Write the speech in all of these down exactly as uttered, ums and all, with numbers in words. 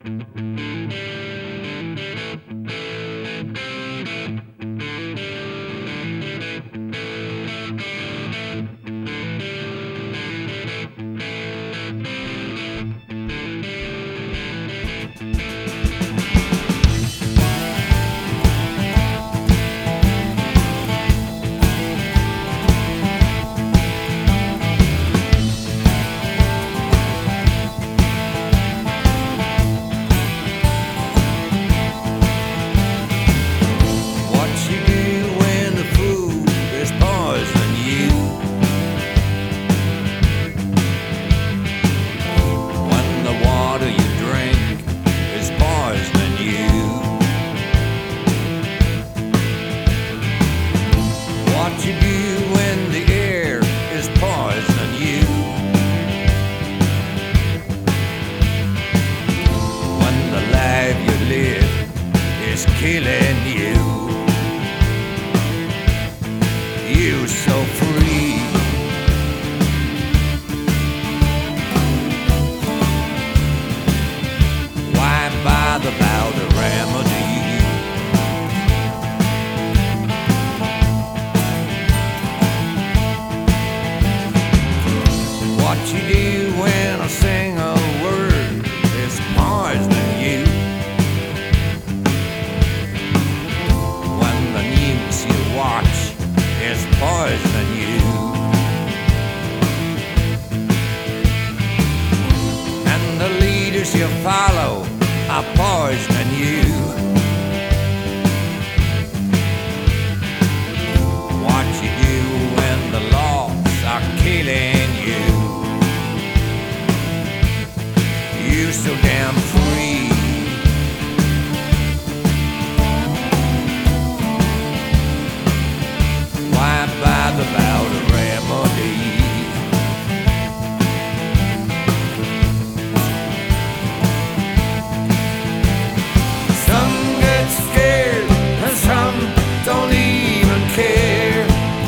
Killing you, you so free. Why bother about a remedy? What you do when I sing a word is poisoning you. Watch is poisoning you, and the leaders you follow are poisoning you. What you do when the laws are killing you, you so damn free. About a remedy. Some get scared and some don't even care.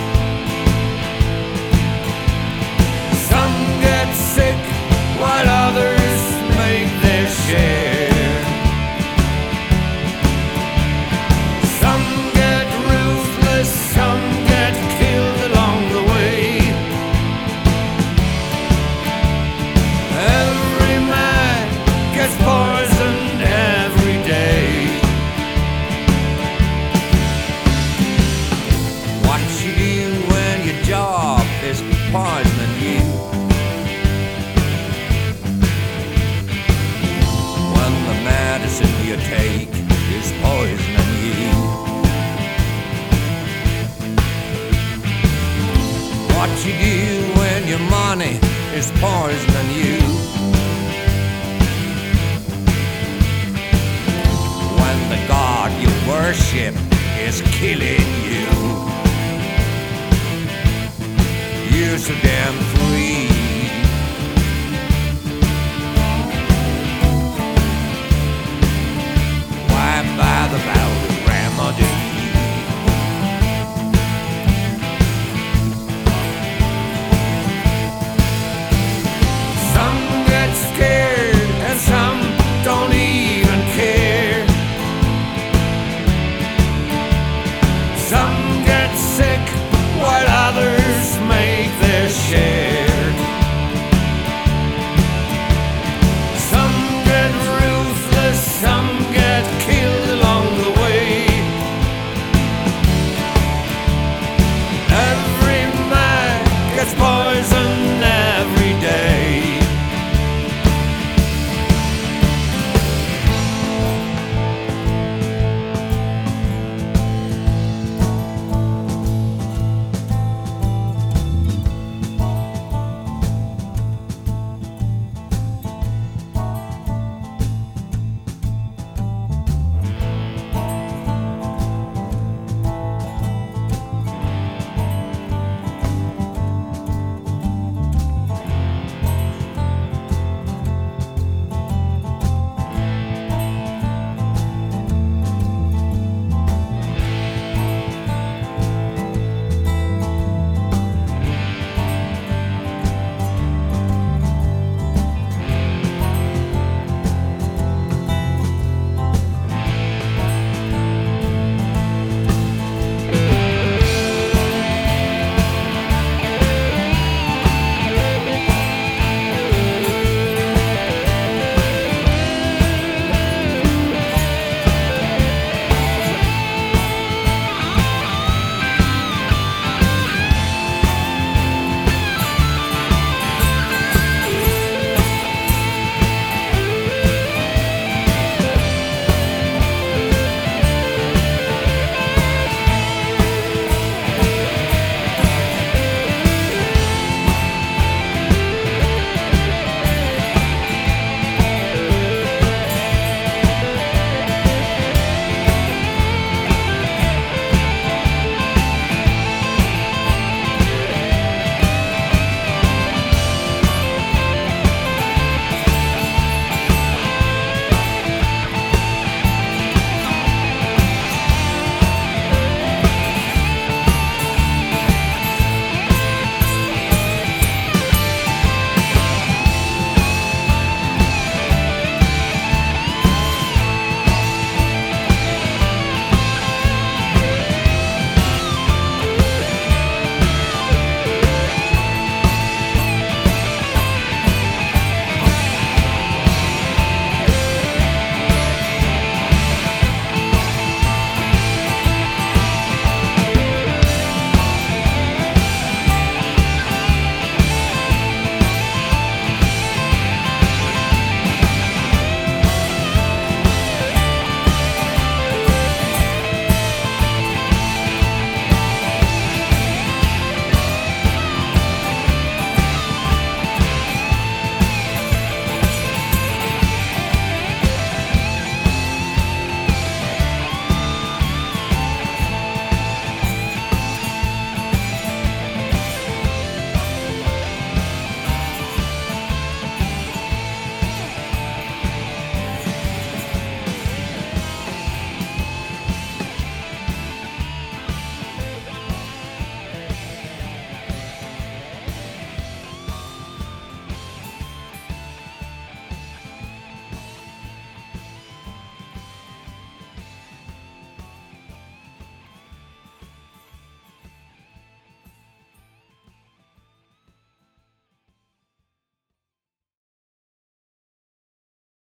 Some get sick while others make their share. Some get ruthless, some get killed along the way. Every man gets poisoned every day. What you do when your job is poisoning you, when the medicine you take is poisoning you. What you do when your money is poisoning you, when the God you worship is killing you, you're so damn